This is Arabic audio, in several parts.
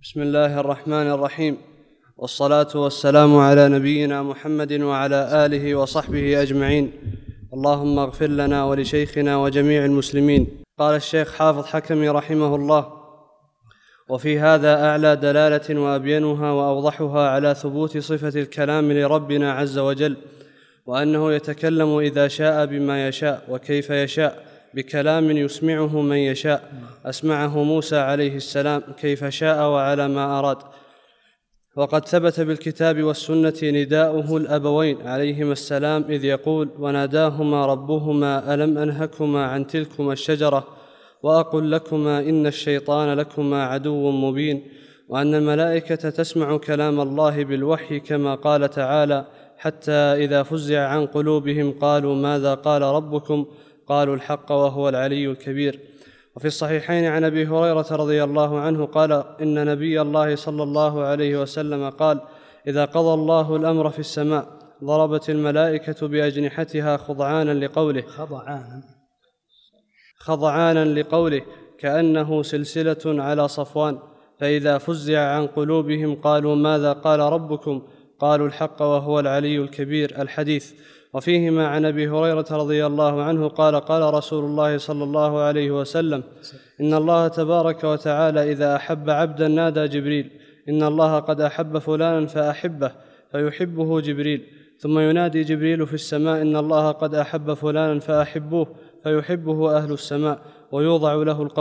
بسم الله الرحمن الرحيم، والصلاة والسلام على نبينا محمد وعلى آله وصحبه أجمعين. اللهم اغفر لنا ولشيخنا وجميع المسلمين. قال الشيخ حافظ حكمي رحمه الله: وفي هذا أعلى دلالة وأبينها وأوضحها على ثبوت صفة الكلام لربنا عز وجل، وأنه يتكلم إذا شاء بما يشاء وكيف يشاء، بكلام يسمعه من يشاء. أسمعه موسى عليه السلام كيف شاء وعلى ما أراد. وقد ثبت بالكتاب والسنة نداؤه الأبوين عليهما السلام إذ يقول: وناداهما ربهما ألم أنهكما عن تلكما الشجرة وأقل لكما إن الشيطان لكما عدو مبين. وأن الملائكة تسمع كلام الله بالوحي كما قال تعالى: حتى إذا فزع عن قلوبهم قالوا ماذا قال ربكم؟ قالوا الحق وهو العلي الكبير. وفي الصحيحين عن أبي هريرة رضي الله عنه قال: إن نبي الله صلى الله عليه وسلم قال: إذا قضى الله الأمر في السماء ضربت الملائكة بأجنحتها خضعانا لقوله كأنه سلسلة على صفوان، فإذا فزع عن قلوبهم قالوا ماذا قال ربكم؟ قالوا الحق وهو العلي الكبير. الحديث. وفيهما عن أبي هريرة رضي الله عنه قال: قال رسول الله صلى الله عليه وسلم: إن الله تبارك وتعالى إذا أحب عبدا نادى جبريل: إن الله قد أحب فلانا فأحبه، فيحبه جبريل. ثم ينادي جبريل في السماء: إن الله قد أحب فلانا فأحبوه، فيحبه أهل السماء، ويوضع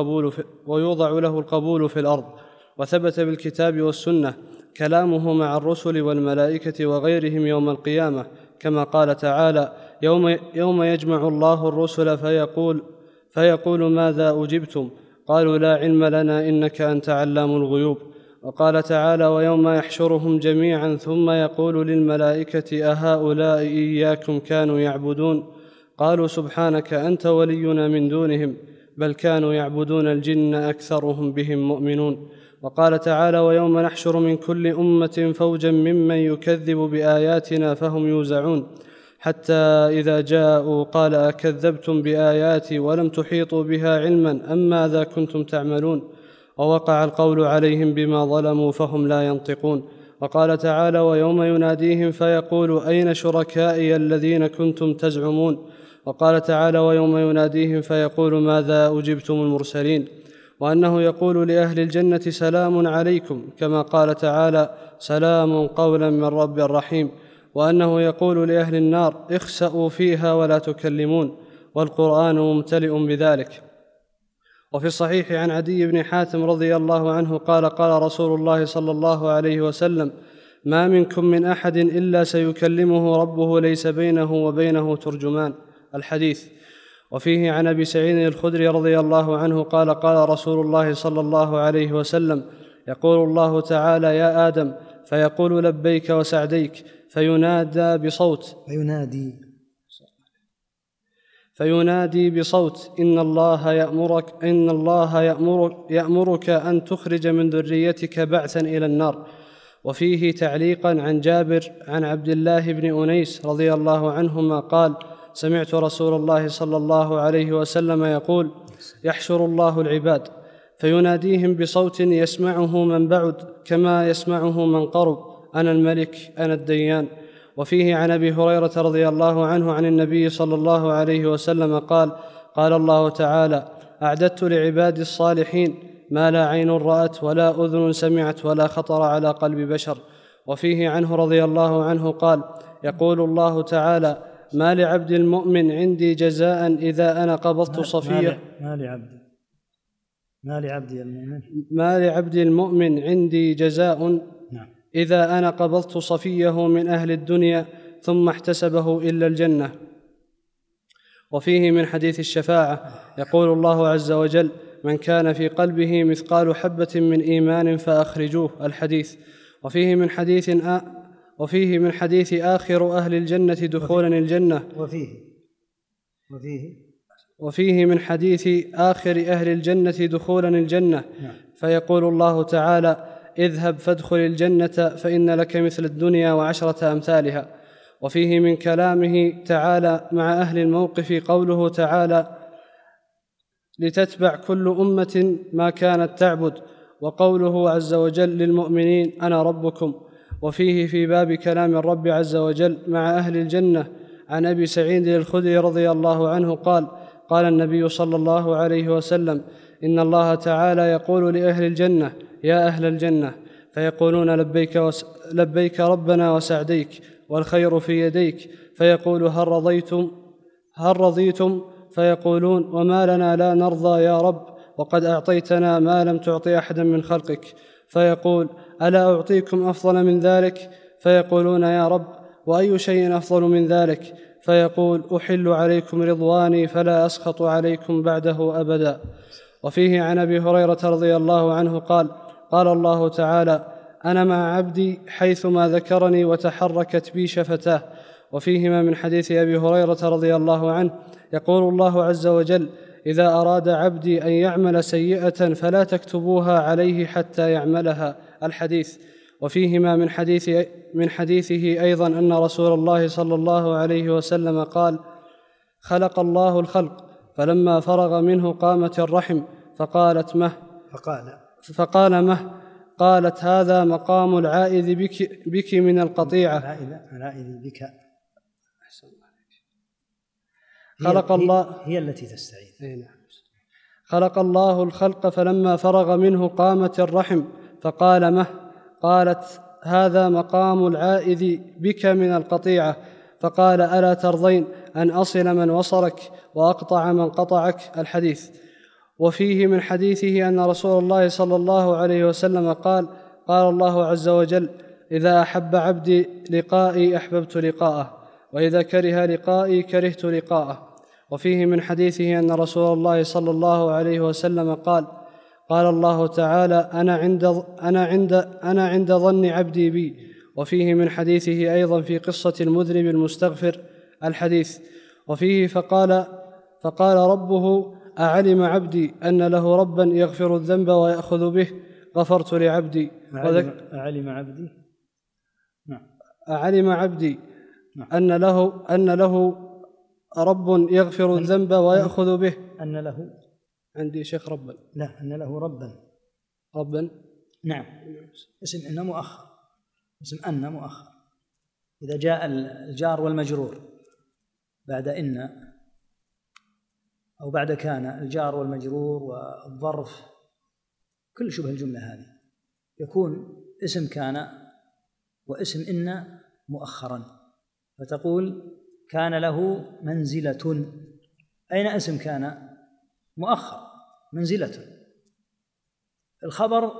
له القبول في الأرض. وثبت بالكتاب والسنة كلامه مع الرسل والملائكة وغيرهم يوم القيامة، كما قال تعالى: يوم يجمع الله الرسل فيقول ماذا أجبتم؟ قالوا لا علم لنا إنك أنت علام الغيوب. وقال تعالى: ويوم يحشرهم جميعا ثم يقول للملائكة أهؤلاء إياكم كانوا يعبدون؟ قالوا سبحانك أنت ولينا من دونهم، بل كانوا يعبدون الجن أكثرهم بهم مؤمنون. وقال تعالى: ويوم نحشر من كل أمة فوجا ممن يكذب بآياتنا فهم يوزعون، حتى إذا جاءوا قال أكذبتم بآياتي ولم تحيطوا بها علما أم ماذا كنتم تعملون؟ ووقع القول عليهم بما ظلموا فهم لا ينطقون. وقال تعالى: ويوم يناديهم فيقول أين شركائي الذين كنتم تزعمون؟ وقال تعالى: ويوم يناديهم فيقول ماذا أجبتم المرسلين؟ وأنه يقول لأهل الجنة سلام عليكم، كما قال تعالى: سلام قولا من رب رحيم. وأنه يقول لأهل النار اخسأوا فيها ولا تكلمون، والقرآن ممتلئ بذلك. وفي الصحيح عن عدي بن حاتم رضي الله عنه قال: قال رسول الله صلى الله عليه وسلم: ما منكم من أحد إلا سيكلمه ربه ليس بينه وبينه ترجمان. الحديث. وفيه عن أبي سعيد الخدري رضي الله عنه قال: قال رسول الله صلى الله عليه وسلم: يقول الله تعالى: يا آدم، فيقول لبيك وسعديك، فينادي بصوت إن الله يأمرك أن تخرج من ذريتك بعثا إلى النار. وفيه تعليقا عن جابر عن عبد الله بن أنيس رضي الله عنهما قال: سمعت رسول الله صلى الله عليه وسلم يقول: يحشر الله العباد فيناديهم بصوت يسمعه من بعد كما يسمعه من قرب: أنا الملك أنا الديان. وفيه عن أبي هريرة رضي الله عنه عن النبي صلى الله عليه وسلم قال: قال الله تعالى: أعددت لعبادي الصالحين ما لا عين رأت ولا أذن سمعت ولا خطر على قلب بشر. وفيه عنه رضي الله عنه قال: يقول الله تعالى: ما لعبد المؤمن عندي جزاء إذا أنا قبضت صفيه ما لعبد المؤمن عندي جزاء إذا أنا قبضت صفيه من أهل الدنيا ثم احتسبه إلا الجنة. وفيه من حديث الشفاعة يقول الله عز وجل: من كان في قلبه مثقال حبة من إيمان فأخرجوه. الحديث. وفيه من حديث آخر أهل الجنة دخولا الجنة وفيه من حديث آخر أهل الجنة دخولا الجنة، فيقول الله تعالى: اذهب فادخل الجنة فإن لك مثل الدنيا وعشرة أمثالها. وفيه من كلامه تعالى مع أهل الموقف قوله تعالى: لتتبع كل أمة ما كانت تعبد وقوله عز وجل للمؤمنين أنا ربكم. وفيه في باب كلام الرب عز وجل مع أهل الجنة عن أبي سعيد الخدري رضي الله عنه قال قال النبي صلى الله عليه وسلم إن الله تعالى يقول لأهل الجنة يا أهل الجنة، فيقولون لبيك ربنا وسعديك والخير في يديك، فيقول هل رضيتم؟ فيقولون وما لنا لا نرضى يا رب وقد أعطيتنا ما لم تعط أحدا من خلقك. فيقول ألا أعطيكم أفضل من ذلك؟ فيقولون يا رب وأي شيء أفضل من ذلك؟ فيقول أحل عليكم رضواني فلا أسخط عليكم بعده أبدا. وفيه عن أبي هريرة رضي الله عنه قال قال الله تعالى أنا مع عبدي حيثما ذكرني وتحركت بي شفتاه. وفيهما من حديث أبي هريرة رضي الله عنه يقول الله عز وجل إذا أراد عبدي أن يعمل سيئة فلا تكتبوها عليه حتى يعملها، الحديث. وفيهما من حديثه أيضا أن رسول الله صلى الله عليه وسلم قال خلق الله الخلق فلما فرغ منه قامت الرحم فقال مه، قالت هذا مقام العائذ بك من القطيعة. العائذ بك خلق الله هي التي تستعيذ. خلق الله الخلق فلما فرغ منه قامت الرحم فقال مه، قالت هذا مقام العائذ بك من القطيعة. فقال ألا ترضين أن أصل من وصلك وأقطع من قطعك، الحديث. وفيه من حديثه أن رسول الله صلى الله عليه وسلم قال الله عز وجل إذا أحب عبدي لقائي أحببت لقاءه وإذا كره لقائي كرهت لقاءه. وفيه من حديثه أن رسول الله صلى الله عليه وسلم قال الله تعالى أنا عند ظن عبدي بي. وفيه من حديثه أيضا في قصة المذنب المستغفر، الحديث. وفيه فقال ربه أعلم عبدي أن له ربا يغفر الذنب ويأخذ به غفرت لعبدي. أعلم عبدي أن له رب يغفر الذنب ويأخذ به. أن له عندي شيخ ربا، لا أن له ربا نعم، اسم أن مؤخر، اسم أن مؤخر. إذا جاء الجار والمجرور بعد إن أو بعد كان، الجار والمجرور والظرف كل شبه الجملة هذه يكون اسم كان واسم إن مؤخرا، فتقول كان له منزلة. أين اسم كان؟ مؤخر، منزلة. الخبر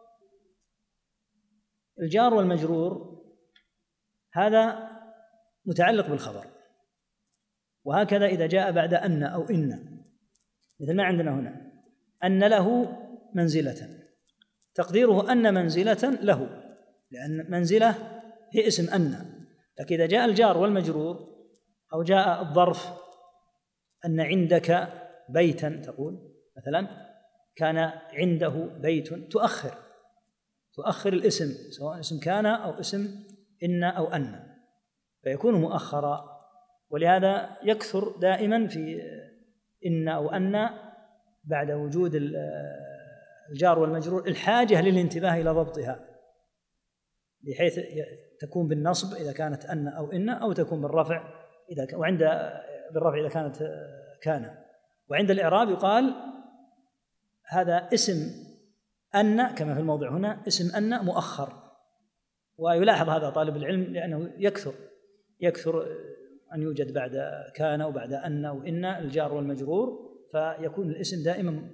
الجار والمجرور هذا متعلق بالخبر، وهكذا إذا جاء بعد أن أو إن، مثل ما عندنا هنا أن له منزلة، تقديره أن منزلة له، لأن منزلة هي اسم أن. لكن إذا جاء الجار والمجرور أو جاء الظرف أن عندك بيتا، تقول مثلا كان عنده بيت، تؤخر الاسم سواء اسم كان أو اسم إن أو أن، فيكون مؤخرا. ولهذا يكثر دائما في إن أو أن بعد وجود الجار والمجرور الحاجة للانتباه إلى ضبطها، بحيث تكون بالنصب إذا كانت أن أو إن، أو تكون بالرفع بالرفع إذا كانت كان. وعند الإعراب يقال هذا اسم أن كما في الموضع هنا، اسم أن مؤخر. ويلاحظ هذا طالب العلم لأنه يكثر أن يوجد بعد كان وبعد أن وإن الجار والمجرور، فيكون الاسم دائما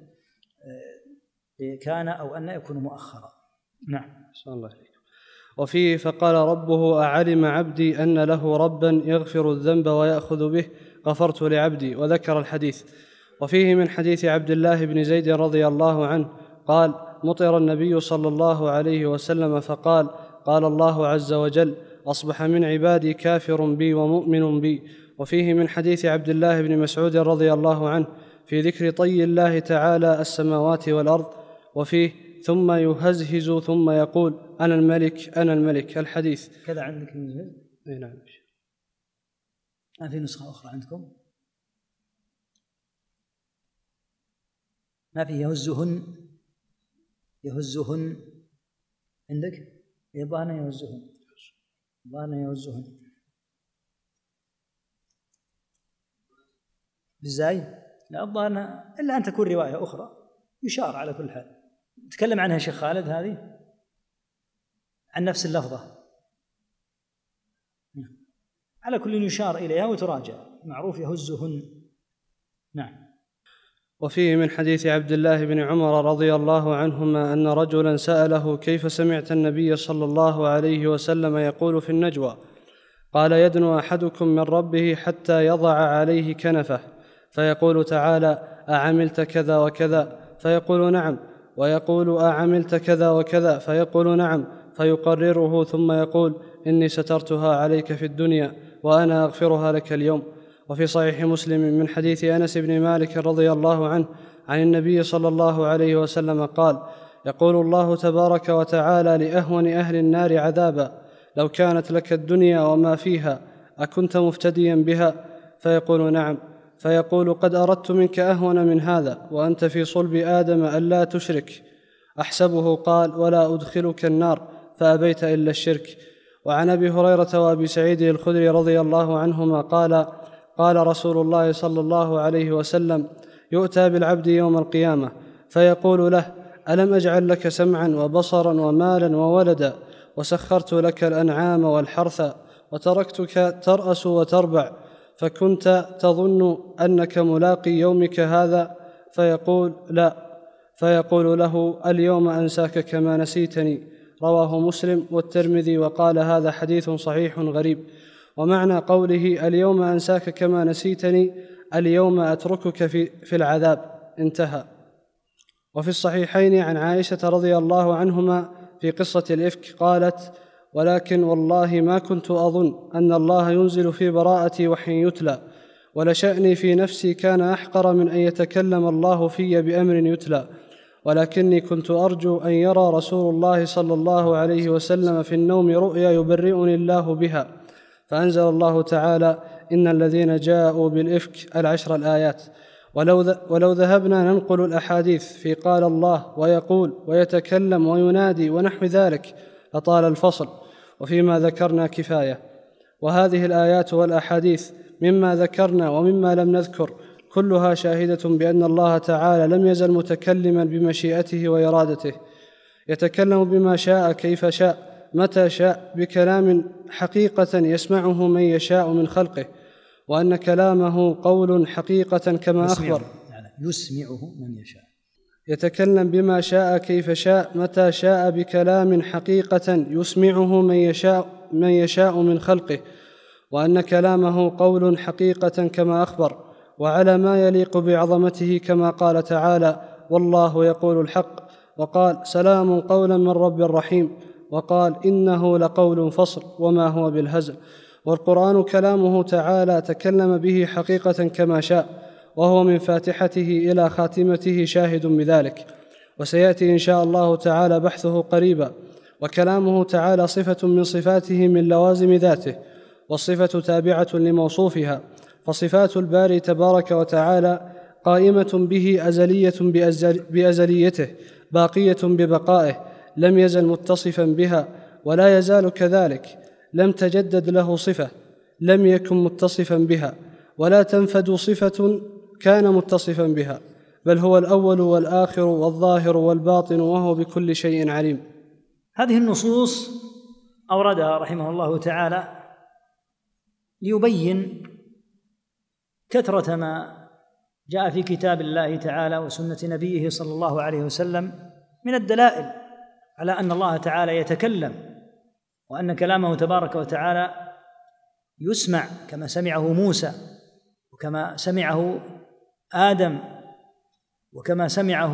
كان أو أن يكون مؤخرا. نعم. صلى الله عليه. وفيه فقال ربه أعلم عبدي أن له ربا يغفر الذنب ويأخذ به غفرت لعبدي، وذكر الحديث. وفيه من حديث عبد الله بن زيد رضي الله عنه قال مطر النبي صلى الله عليه وسلم فقال الله عز وجل أصبح من عبادي كافر بي ومؤمن بي. وفيه من حديث عبد الله بن مسعود رضي الله عنه في ذكر طي الله تعالى السماوات والأرض، وفيه ثم يهزهز ثم يقول أنا الملك أنا الملك، الحديث. كذا عندك من نعم. ما في نسخة أخرى عندكم؟ ما في يهزهن يهزهن عندك؟ يظهرن يهزهن، يظهرن يهزهن بالزاي؟ لا الظاهر إلا أن تكون رواية أخرى يشار على كل حال. تكلم عنها شيخ خالد هذه عن نفس اللفظة، على كل يشار إليها وتراجع، معروف يهزهن. نعم. وفيه من حديث عبد الله بن عمر رضي الله عنهما أن رجلا سأله: كيف سمعت النبي صلى الله عليه وسلم يقول في النجوى؟ قال: يدنو أحدكم من ربه حتى يضع عليه كنفه، فيقول تعالى: أعملت كذا وكذا؟ فيقول: نعم. ويقول: أعملت كذا وكذا؟ فيقول: نعم. فيقرره ثم يقول: إني سترتها عليك في الدنيا وأنا أغفرها لك اليوم. وفي صحيح مسلم من حديث أنس بن مالك رضي الله عنه عن النبي صلى الله عليه وسلم قال: يقول الله تبارك وتعالى لأهون أهل النار عذابا: لو كانت لك الدنيا وما فيها أكنت مفتديا بها؟ فيقول: نعم. فيقول: قد أردت منك أهون من هذا وأنت في صلب آدم ألا تشرك. أحسبه قال: ولا أدخلك النار، فأبيت إلا الشرك. وعن أبي هريرة وأبي سعيد الخدري رضي الله عنهما قال: قال رسول الله صلى الله عليه وسلم: يؤتى بالعبد يوم القيامة فيقول له: ألم أجعل لك سمعا وبصرا ومالا وولدا، وسخرت لك الأنعام والحرث، وتركتك ترأس وتربع، فكنت تظن أنك ملاقي يومك هذا؟ فيقول: لا. فيقول له: اليوم أنساك كما نسيتني. رواه مسلم والترمذي، وقال: هذا حديث صحيح غريب. ومعنى قوله: اليوم أنساك كما نسيتني، اليوم أتركك في العذاب. انتهى. وفي الصحيحين عن عائشة رضي الله عنهما في قصة الإفك قالت: ولكن والله ما كنت أظن أن الله ينزل في براءتي وحي يتلى، ولشأني في نفسي كان أحقر من أن يتكلم الله في بأمر يتلى، ولكني كنت أرجو أن يرى رسول الله صلى الله عليه وسلم في النوم رؤيا يبرئني الله بها، فأنزل الله تعالى: إن الذين جاءوا بالإفك 10 الآيات. ولو ذهبنا ننقل الأحاديث في قال الله ويقول ويتكلم وينادي ونحو ذلك لطال الفصل، وفيما ذكرنا كفاية. وهذه الآيات والأحاديث مما ذكرنا ومما لم نذكر كلها شاهدة بأن الله تعالى لم يزل متكلما بمشيئته وإرادته، يتكلم بما شاء كيف شاء متى شاء بكلام حقيقة يسمعه من يشاء من خلقه، وأن كلامه قول حقيقة كما أخبر. يسمعه من يشاء، يتكلم بما شاء كيف شاء متى شاء بكلام حقيقة يسمعه من يشاء من خلقه، وأن كلامه قول حقيقة كما أخبر، وعلى ما يليق بعظمته، كما قال تعالى: والله يقول الحق، وقال: سلام قولا من رب رحيم، وقال: إنه لقول فصل وما هو بالهزل. والقرآن كلامه تعالى تكلم به حقيقة كما شاء، وهو من فاتحته إلى خاتمته شاهد بذلك، وسيأتي إن شاء الله تعالى بحثه قريبا. وكلامه تعالى صفة من صفاته من لوازم ذاته، والصفة تابعة لموصوفها، فصفات الباري تبارك وتعالى قائمة به أزلية بأزليته، باقية ببقائه، لم يزل متصفا بها ولا يزال كذلك، لم تجدد له صفة لم يكن متصفا بها، ولا تنفد صفة كان متصفا بها، بل هو الأول والآخر والظاهر والباطن، وهو بكل شيء عليم. هذه النصوص أوردها رحمه الله تعالى ليبين كثرة ما جاء في كتاب الله تعالى وسنة نبيه صلى الله عليه وسلم من الدلائل على أن الله تعالى يتكلم، وأن كلامه تبارك وتعالى يسمع كما سمعه موسى، وكما سمعه آدم، وكما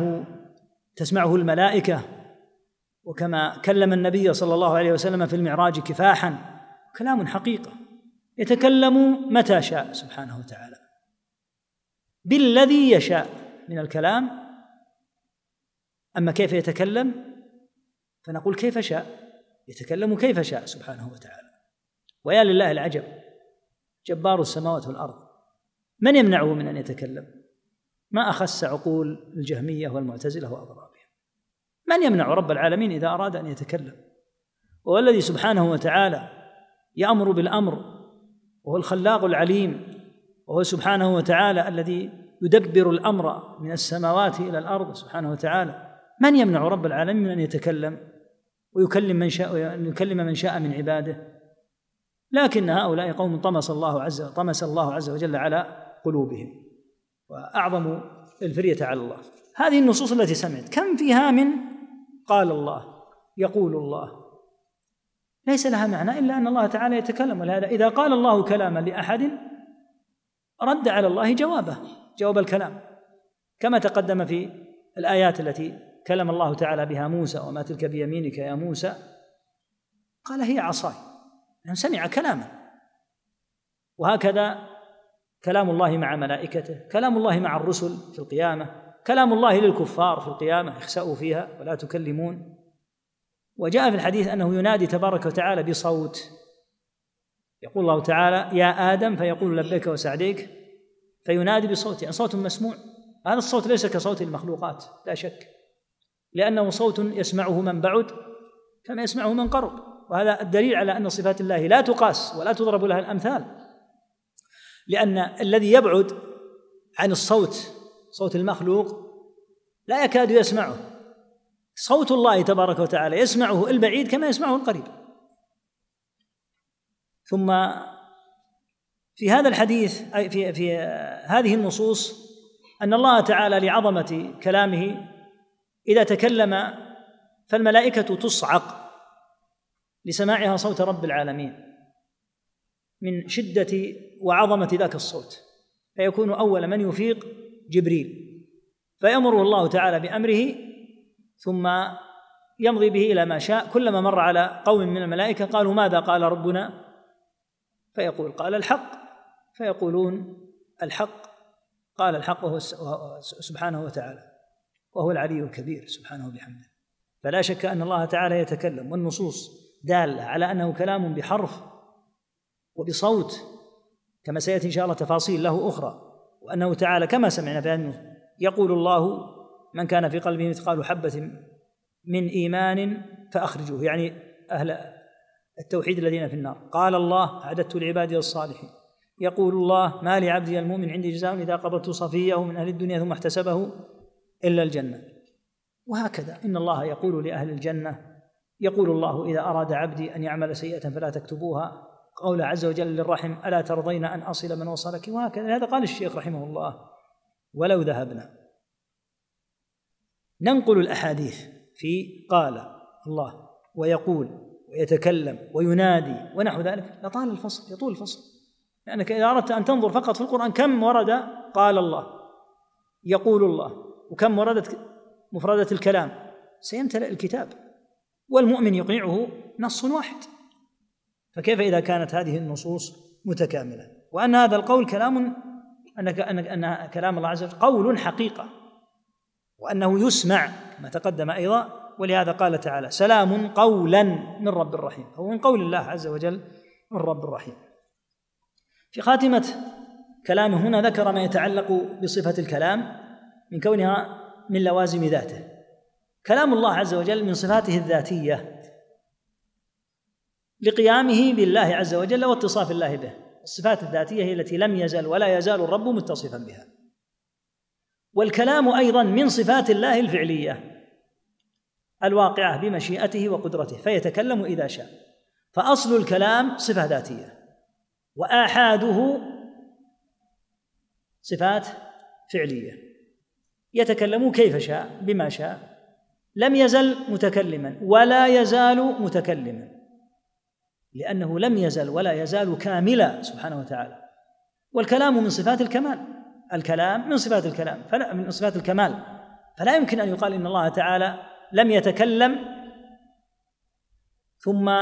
تسمعه الملائكة، وكما كلم النبي صلى الله عليه وسلم في المعراج كفاحا. كلام حقيقة يتكلم متى شاء سبحانه وتعالى بالذي يشاء من الكلام. أما كيف يتكلم فنقول كيف شاء، يتكلم كيف شاء سبحانه وتعالى. ويا لله العجب، جبار السماوات والأرض، من يمنعه من أن يتكلم؟ ما أخس عقول الجهمية والمعتزلة وأضرابها. من يمنع رب العالمين إذا أراد أن يتكلم؟ وهو الذي سبحانه وتعالى يأمر بالأمر، وهو الخلاق العليم، وهو سبحانه وتعالى الذي يدبر الأمر من السماوات إلى الأرض سبحانه وتعالى. من يمنع رب العالمين من أن يتكلم ويكلم من شاء من عباده؟ لكن هؤلاء قوم طمس الله عز وجل على قلوبهم، وأعظم الفرية على الله. هذه النصوص التي سمعت كم فيها من قال الله، يقول الله، ليس لها معنى إلا أن الله تعالى يتكلم. ولهذا إذا قال الله كلاما لأحد رد على الله جواب الكلام، كما تقدم في الآيات التي كلم الله تعالى بها موسى: وما تلك بيمينك يا موسى؟ قال: هي عصاي، لأنه سمع كلاما. وهكذا كلام الله مع ملائكته، كلام الله مع الرسل في القيامة، كلام الله للكفار في القيامة: اخسأوا فيها ولا تكلمون. وجاء في الحديث أنه ينادي تبارك وتعالى بصوت، يقول الله تعالى: يا آدم، فيقول: لبيك وسعديك، فينادي بصوت، يعني صوت مسموع. هذا الصوت ليس كصوت المخلوقات لا شك، لأنه صوت يسمعه من بعد كما يسمعه من قرب. وهذا الدليل على أن صفات الله لا تقاس ولا تضرب لها الأمثال، لأن الذي يبعد عن صوت المخلوق لا يكاد يسمعه. صوت الله تبارك وتعالى يسمعه البعيد كما يسمعه القريب. ثم في هذا الحديث، أي في هذه النصوص، أن الله تعالى لعظمة كلامه إذا تكلم فالملائكة تصعق لسماعها صوت رب العالمين من شدة وعظمة ذاك الصوت، فيكون أول من يفيق جبريل، فيأمره الله تعالى بأمره ثم يمضي به إلى ما شاء. كلما مر على قوم من الملائكة قالوا: ماذا قال ربنا؟ فيقول: قال الحق. فيقولون: الحق، قال الحق، وهو سبحانه وتعالى، وهو العلي الكبير سبحانه وبحمده. فلا شك أن الله تعالى يتكلم، والنصوص دالة على أنه كلام بحرف وبصوت، كما سيأتي إن شاء الله تفاصيل له أخرى. وأنه تعالى كما سمعنا في أنه يقول الله: من كان في قلبه مثقال حبة من إيمان فأخرجوه، يعني أهل التوحيد الذين في النار. قال الله: أعددت لعبادي الصالحين. يقول الله: ما لعبدي المؤمن عندي جزاء إذا قبضت صفيه من أهل الدنيا ثم احتسبه إلا الجنة. وهكذا إن الله يقول لأهل الجنة: يقول الله إذا أراد عبدي أن يعمل سيئة فلا تكتبوها. قول عز وجل للرحم: ألا ترضين أن أصل من وصلك؟ وهكذا. هذا قال الشيخ رحمه الله: ولو ذهبنا ننقل الأحاديث في قال الله ويقول ويتكلم وينادي ونحو ذلك لطال الفصل، يطول الفصل. لأنك إذا أردت أن تنظر فقط في القرآن كم ورد قال الله، يقول الله، وكم وردت مفردة الكلام، سيمتلئ الكتاب، والمؤمن يقنعه نص واحد. فكيف إذا كانت هذه النصوص متكاملة؟ وأن هذا القول كلام، أن كلام الله عز وجل قول حقيقة، وأنه يسمع كما تقدم أيضا. ولهذا قال تعالى: سلام قولا من رب الرحيم، هو من قول الله عز وجل من رب الرحيم. في خاتمة كلامه هنا ذكر ما يتعلق بصفة الكلام من كونها من لوازم ذاته. كلام الله عز وجل من صفاته الذاتية لقيامه بالله عز وجل واتصاف الله به. الصفات الذاتية هي التي لم يزل ولا يزال الرب متصفا بها. والكلام أيضا من صفات الله الفعلية الواقعة بمشيئته وقدرته، فيتكلم إذا شاء. فأصل الكلام صفة ذاتية، وآحاده صفات فعلية، يتكلم كيف شاء بما شاء، لم يزل متكلما ولا يزال متكلما، لأنه لم يزل ولا يزال كاملا سبحانه وتعالى. والكلام من صفات الكمال، الكلام من صفات الكلام من صفات الكمال، فلا يمكن أن يقال إن الله تعالى لم يتكلم ثم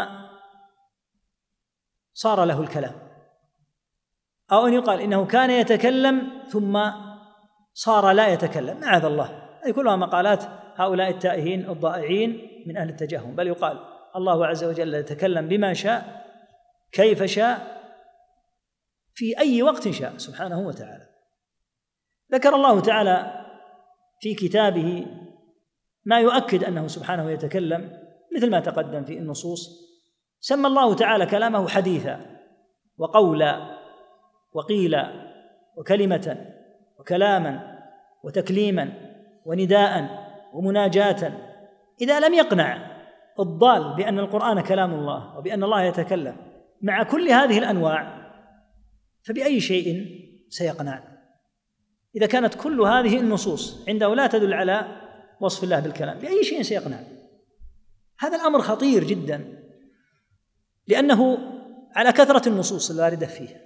صار له الكلام، أو أن يقال إنه كان يتكلم ثم صار لا يتكلم، معاذ الله. هذه كلها مقالات هؤلاء التائهين الضائعين من أهل التجهم. بل يقال الله عز وجل يتكلم بما شاء كيف شاء في أي وقت شاء سبحانه وتعالى. ذكر الله تعالى في كتابه ما يؤكد أنه سبحانه يتكلم، مثل ما تقدم في النصوص. سمى الله تعالى كلامه حديثا وقولا وقيلا وكلمة وكلاما وتكليما ونداء ومناجاة. إذا لم يقنع الضال بأن القرآن كلام الله وبأن الله يتكلم مع كل هذه الأنواع، فبأي شيء سيقنع؟ إذا كانت كل هذه النصوص عنده لا تدل على وصف الله بالكلام، بأي شيء سيقنع؟ هذا الأمر خطير جدا، لأنه على كثرة النصوص الواردة فيه.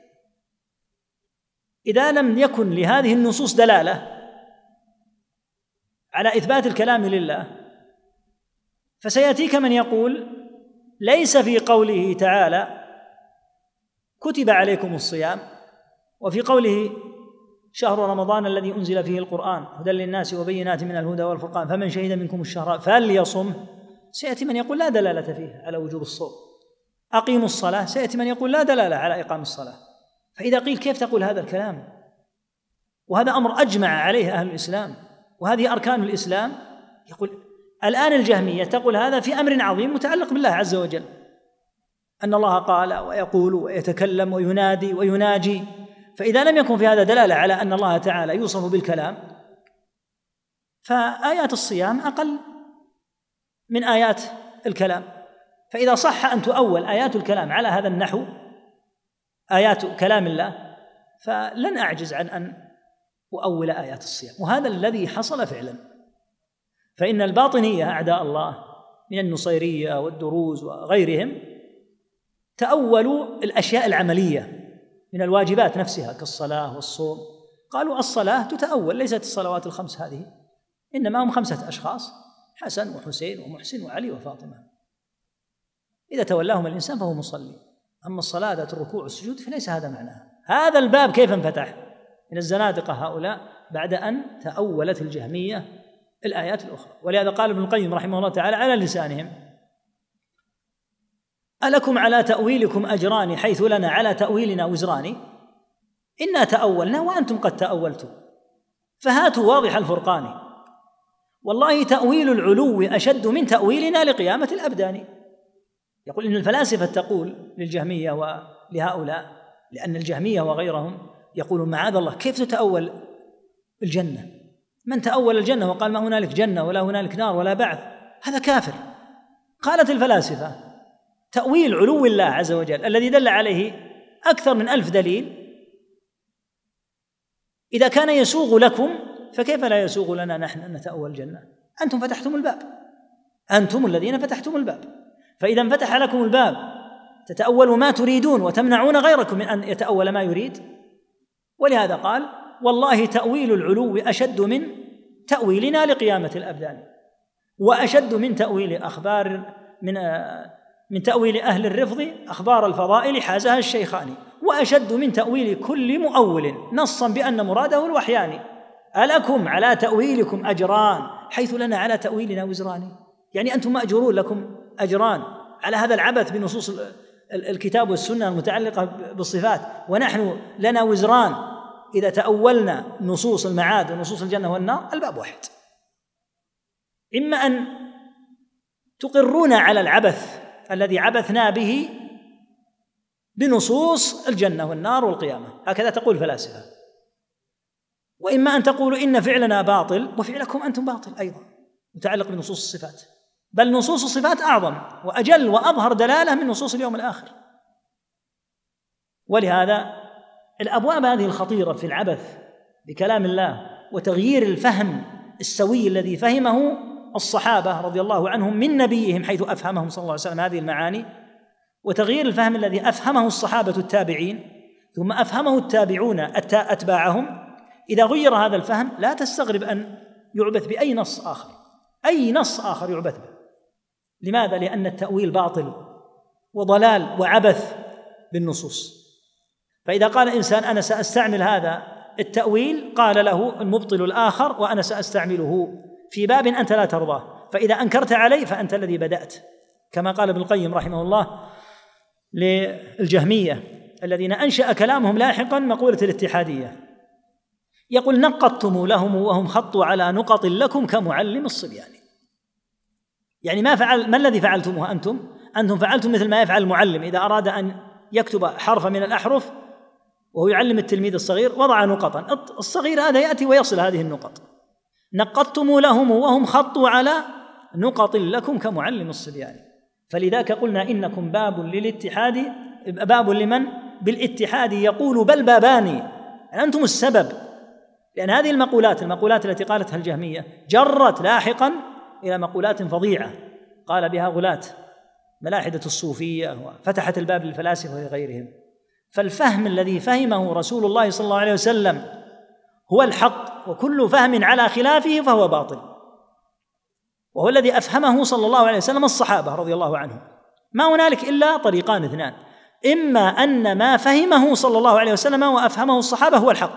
إذا لم يكن لهذه النصوص دلالة على إثبات الكلام لله، فسيأتيك من يقول ليس في قوله تعالى كتب عليكم الصيام، وفي قوله شهر رمضان الذي أنزل فيه القرآن هدى للناس وبينات من الهدى والفرقان فمن شهد منكم الشهر فليصم. سيأتي من يقول لا دلالة فيه على وجوب الصوم. أقيموا الصلاة، سيأتي من يقول لا دلالة على إقام الصلاة. فإذا قيل كيف تقول هذا الكلام؟ وهذا أمر أجمع عليه أهل الإسلام، وهذه أركان الإسلام. يقول الآن الجهمية تقول هذا في أمر عظيم متعلق بالله عز وجل، أن الله قال ويقول ويتكلم وينادي ويناجي. فإذا لم يكن في هذا دلالة على أن الله تعالى يوصف بالكلام، فآيات الصيام أقل من آيات الكلام. فإذا صح أن تؤول آيات الكلام على هذا النحو آيات كلام الله، فلن أعجز عن أن أؤول آيات الصيام. وهذا الذي حصل فعلا. فإن الباطنية أعداء الله من النصيرية والدروز وغيرهم تأولوا الأشياء العملية من الواجبات نفسها كالصلاة والصوم. قالوا الصلاة تتأول، ليست الصلوات الخمس هذه، إنما هم 5 أشخاص، حسن وحسين ومحسن وعلي وفاطمة، إذا تولاهم الإنسان فهو مصلي. أما الصلاة ذات الركوع والسجود فليس هذا معناها. هذا الباب كيف انفتح من الزنادقة هؤلاء بعد أن تأولت الجهمية الآيات الأخرى. ولهذا قال ابن القيم رحمه الله تعالى على لسانهم: ألكم على تأويلكم أجران حيث لنا على تأويلنا وزران، إنا تأولنا وأنتم قد تأولتم، فهاتوا واضح الفرقان، والله تأويل العلو أشد من تأويلنا لقيامة الأبدان. يقول إن الفلاسفة تقول للجهمية ولهؤلاء، لأن الجهمية وغيرهم يقولون معاذ الله كيف تتأول الجنة؟ من تأول الجنة وقال ما هنالك جنة ولا هنالك نار ولا بعث هذا كافر. قالت الفلاسفة تأويل علو الله عز وجل الذي دل عليه أكثر من 1000 دليل، إذا كان يسوغ لكم فكيف لا يسوغ لنا نحن أن نتأول الجنة؟ أنتم فتحتم الباب، أنتم الذين فتحتم الباب. فإذا انفتح لكم الباب تتأولوا ما تريدون وتمنعون غيركم من أن يتأول ما يريد. ولهذا قال والله تأويل العلو أشد من تأويلنا لقيامة الأبدان، وأشد من تأويل أخبار من تأويل أهل الرفض أخبار الفضائل حازها الشيخان، وأشد من تأويل كل مؤول نصا بأن مراده الوحيان. ألكم على تأويلكم أجران حيث لنا على تأويلنا وزران، يعني أنتم مأجورون، لكم أجران على هذا العبث بنصوص الكتاب والسنة المتعلقة بالصفات، ونحن لنا وزران إذا تأولنا نصوص المعاد ونصوص الجنة والنار. الباب واحد، إما أن تقرون على العبث الذي عبثنا به بنصوص الجنة والنار والقيامة، هكذا تقول الفلاسفة، وإما أن تقولوا إن فعلنا باطل وفعلكم أنتم باطل أيضا متعلق بنصوص الصفات، بل نصوص الصفات أعظم وأجل وأظهر دلالة من نصوص اليوم الآخر. ولهذا الأبواب هذه الخطيرة في العبث بكلام الله وتغيير الفهم السوي الذي فهمه الصحابة رضي الله عنهم من نبيهم حيث أفهمهم صلى الله عليه وسلم هذه المعاني، وتغيير الفهم الذي أفهمه الصحابة التابعين ثم أفهمه التابعون أتباعهم. إذا غير هذا الفهم لا تستغرب أن يعبث بأي نص آخر، أي نص آخر يعبث به. لماذا؟ لأن التأويل باطل وضلال وعبث بالنصوص. فإذا قال إنسان أنا سأستعمل هذا التأويل، قال له المبطل الآخر وأنا سأستعمله في باب أنت لا ترضاه، فإذا أنكرت علي فأنت الذي بدأت، كما قال ابن القيم رحمه الله للجهمية الذين أنشأ كلامهم لاحقا مقولة الاتحادية، يقول نقضتم لهم وهم خطوا على نقط لكم كمعلم الصبيان. يعني ما الذي فعلتموه أنتم فعلتم مثل ما يفعل المعلم إذا أراد أن يكتب حرفا من الأحرف وهو يعلم التلميذ الصغير وضع نقطا، الصغير هذا يأتي ويصل هذه النقط، نقضتم لهم وهم خطوا على نقط لكم كمعلم الصبيان. فلذاك قلنا إنكم باب للاتحاد، باب لمن بالاتحاد يقول بل بابان، يعني أنتم السبب، لأن هذه المقولات التي قالتها الجهمية جرت لاحقا إلى مقولات فظيعة قال بها غلاة ملاحدة الصوفية وفتحت الباب للفلاسفة وغيرهم. فالفهم الذي فهمه رسول الله صلى الله عليه وسلم هو الحق، وكل فهم على خلافه فهو باطل، وهو الذي أفهمه صلى الله عليه وسلم الصحابة رضي الله عنهم. ما هنالك إلا طريقان اثنان، إما أن ما فهمه صلى الله عليه وسلم وأفهمه الصحابة هو الحق،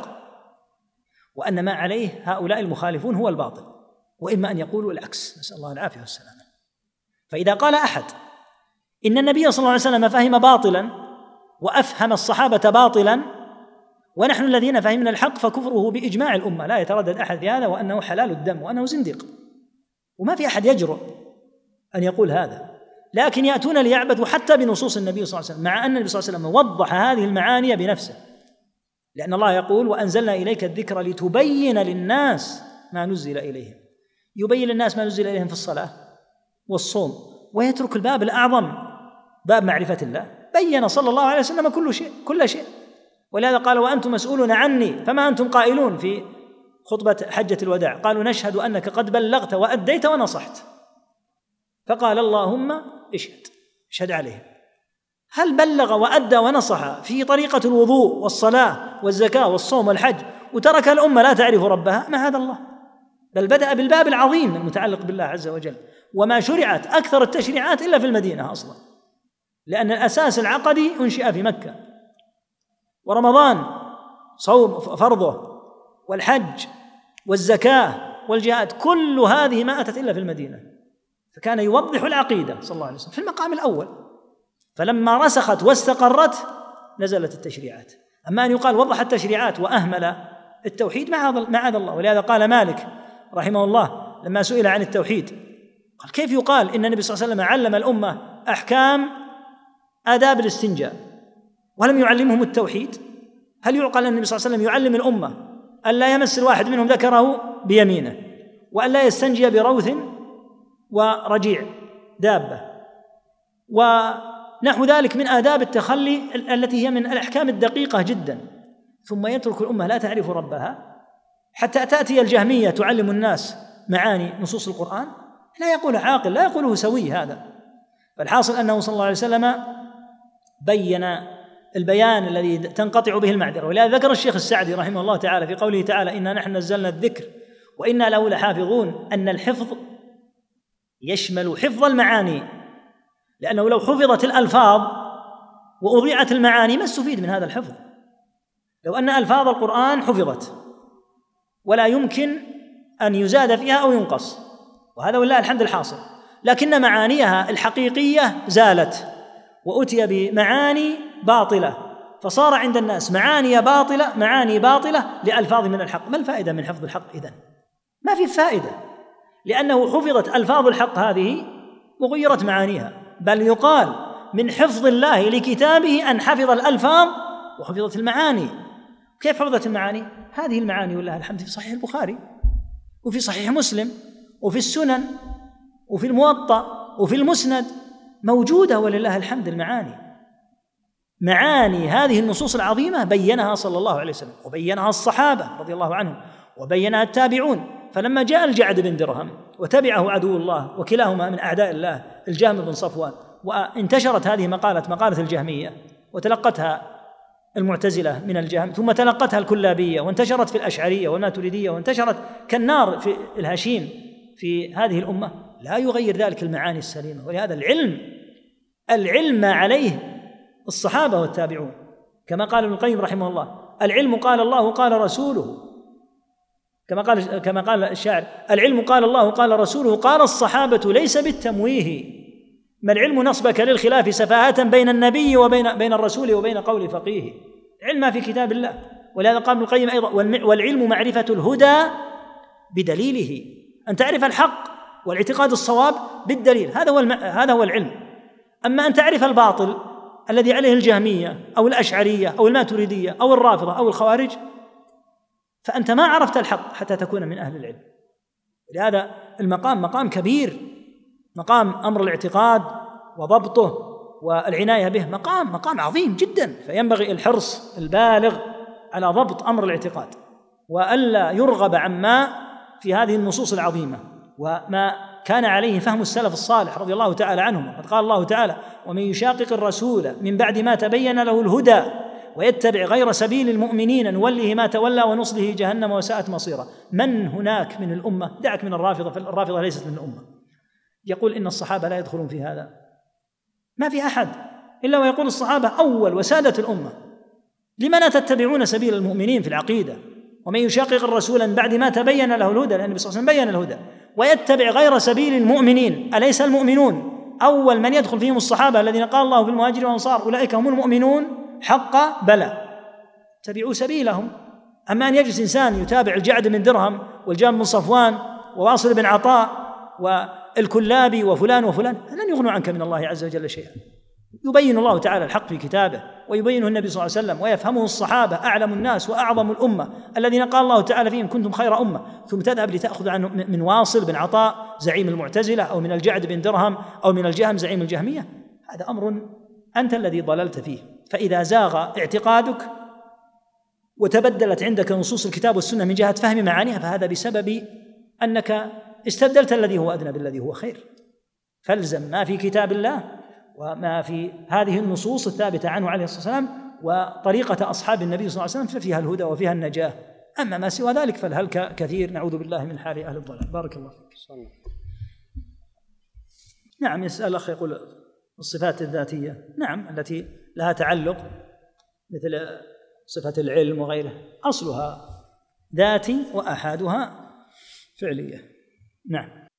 وأن ما عليه هؤلاء المخالفون هو الباطل، وإما أن يقولوا العكس، نسأل الله العافية والسلامة. فإذا قال أحد إن النبي صلى الله عليه وسلم فهم باطلا وأفهم الصحابة باطلا ونحن الذين فهمنا الحق، فكفره بإجماع الأمة، لا يتردد أحد في هذا، وأنه حلال الدم وأنه زنديق، وما في أحد يجرؤ أن يقول هذا. لكن يأتون ليعبثوا حتى بنصوص النبي صلى الله عليه وسلم، مع أن النبي صلى الله عليه وسلم وضح هذه المعاني بنفسه، لأن الله يقول وأنزلنا إليك الذكر لتبين للناس ما نزل إليهم، يبين للناس ما نزل إليهم في الصلاة والصوم، ويترك الباب الأعظم باب معرفة الله. بين صلى الله عليه وسلم كل شيء، ولهذا قال وأنتم مسؤولون عني فما أنتم قائلون في خطبة حجة الوداع، قالوا نشهد أنك قد بلغت وأديت ونصحت، فقال اللهم اشهد عليهم. هل بلغ وأدى ونصح في طريقة الوضوء والصلاة والزكاة والصوم والحج وترك الأمة لا تعرف ربها؟ معاذ الله، بل بدأ بالباب العظيم المتعلق بالله عز وجل، وما شرعت أكثر التشريعات إلا في المدينة أصلا، لأن الأساس العقدي أنشئ في مكة، ورمضان صوم فرضه والحج والزكاة والجهاد كل هذه ما أتت إلا في المدينة، فكان يوضح العقيدة صلى الله عليه وسلم في المقام الأول، فلما رسخت واستقرت نزلت التشريعات. أما أن يقال وضح التشريعات وأهمل التوحيد معاذ الله. ولهذا قال مالك رحمه الله لما سئل عن التوحيد قال كيف يقال إن النبي صلى الله عليه وسلم علم الأمة أحكام آداب الاستنجاء ولم يعلمهم التوحيد؟ هل يعقل أن النبي صلى الله عليه وسلم يعلم الأمة أن لا يمس الواحد منهم ذكره بيمينه، وأن لا يستنجي بروث ورجيع دابة ونحو ذلك من آداب التخلي التي هي من الأحكام الدقيقة جدا، ثم يترك الأمة لا تعرف ربها حتى تأتي الجهمية تعلم الناس معاني نصوص القرآن؟ لا يقول عاقل، لا يقوله سوي هذا. فالحاصل أنه صلى الله عليه وسلم بين البيان الذي تنقطع به المعذرة. ولهذا ذكر الشيخ السعدي رحمه الله تعالى في قوله تعالى إنا نحن نزلنا الذكر وإنا له لحافظون أن الحفظ يشمل حفظ المعاني، لأنه لو حفظت الألفاظ وأضيعت المعاني ما استفيد من هذا الحفظ. لو أن ألفاظ القرآن حفظت ولا يمكن أن يزاد فيها أو ينقص، وهذا والله الحمد الحاصل، لكن معانيها الحقيقية زالت وأتي بمعاني باطلة، فصار عند الناس معاني باطلة لألفاظ من الحق. ما الفائدة من حفظ الحق إذن؟ ما في فائدة، لأنه حفظت ألفاظ الحق هذه وغيرت معانيها، بل يقال من حفظ الله لكتابه أن حفظ الألفاظ وحفظت المعاني. كيف حفظت المعاني؟ هذه المعاني والله الحمد في صحيح البخاري وفي صحيح مسلم وفي السنن وفي الموطأ وفي المسند موجودة ولله الحمد. معاني هذه النصوص العظيمة بينها صلى الله عليه وسلم وبينها الصحابة رضي الله عنهم وبينها التابعون. فلما جاء الجعد بن درهم وتبعه عدو الله وكلاهما من أعداء الله الجهم بن صفوان، وانتشرت هذه مقالة الجهمية وتلقتها المعتزلة من الجهم، ثم تلقتها الكلابية وانتشرت في الأشعرية والماتريدية وانتشرت كالنار في الهشيم في هذه الأمة، لا يغير ذلك المعاني السليمة. ولهذا العلم عليه الصحابة والتابعون، كما قال ابن القيم رحمه الله العلم قال الله قال رسوله، كما قال الشاعر العلم قال الله قال رسوله قال الصحابة ليس بالتمويه، ما العلم نصبك للخلاف سفاهة بين النبي وبين الرسول وبين قول فقيه. علم في كتاب الله. ولهذا قال ابن القيم أيضا والعلم معرفة الهدى بدليله، أن تعرف الحق والاعتقاد الصواب بالدليل، هذا هو العلم. أما أن تعرف الباطل الذي عليه الجهمية أو الأشعرية أو الماتريدية أو الرافضة أو الخوارج، فأنت ما عرفت الحق حتى تكون من أهل العلم. لهذا المقام مقام كبير، مقام أمر الاعتقاد وضبطه والعناية به مقام عظيم جدا، فينبغي الحرص البالغ على ضبط أمر الاعتقاد، وألا يرغب عما في هذه النصوص العظيمة وما كان عليه فهم السلف الصالح رضي الله تعالى عنهم. قد قال الله تعالى: ومن يشاقق الرسول من بعد ما تبين له الهدى ويتبع غير سبيل المؤمنين نوله ما تولى ونصله جهنم وساءت مصيرا. من هناك من الأمة، دعك من الرافضة، فالرافضة ليست من الأمة، يقول إن الصحابة لا يدخلون في هذا؟ ما في أحد إلا ويقول الصحابة أول وسادة الأمة. لما لا تتبعون سبيل المؤمنين في العقيدة؟ ومن يشاقق الرسول من بعد ما تبين له الهدى، لأن النبي صلى الله عليه وسلم بين الهدى، ويتبع غير سبيل المؤمنين. أليس المؤمنون أول من يدخل فيهم الصحابة الذين قال الله في المهاجرين والأنصار أولئك هم المؤمنون حقا؟ بلى، اتبعوا سبيلهم. أما أن يجلس إنسان يتابع الجعد بن درهم والجام بن صفوان وواصل بن عطاء والكلابي وفلان وفلان، لن يغنوا عنك من الله عز وجل شيئا. يبين الله تعالى الحق في كتابه ويبينه النبي صلى الله عليه وسلم ويفهمه الصحابة أعلم الناس وأعظم الأمة الذين قال الله تعالى فيهم كنتم خير أمة، ثم تذهب لتأخذ عنه من واصل بن عطاء زعيم المعتزلة أو من الجعد بن درهم أو من الجهم زعيم الجهمية؟ هذا أمر أنت الذي ضللت فيه. فإذا زاغ اعتقادك وتبدلت عندك نصوص الكتاب والسنة من جهة فهم معانيها، فهذا بسبب أنك استبدلت الذي هو أدنى بالذي هو خير. فالزم ما في كتاب الله وما في هذه النصوص الثابتة عنه عليه الصلاة والسلام وطريقة أصحاب النبي صلى الله عليه وسلم، ففيها الهدى وفيها النجاة. أما ما سوى ذلك فالهلك كثير، نعوذ بالله من حال أهل الضلال. بارك الله فيك. نعم، يسأل الأخ يقول الصفات الذاتية، نعم، التي لها تعلق مثل صفة العلم وغيره، أصلها ذاتي وأحادها فعلية. نعم.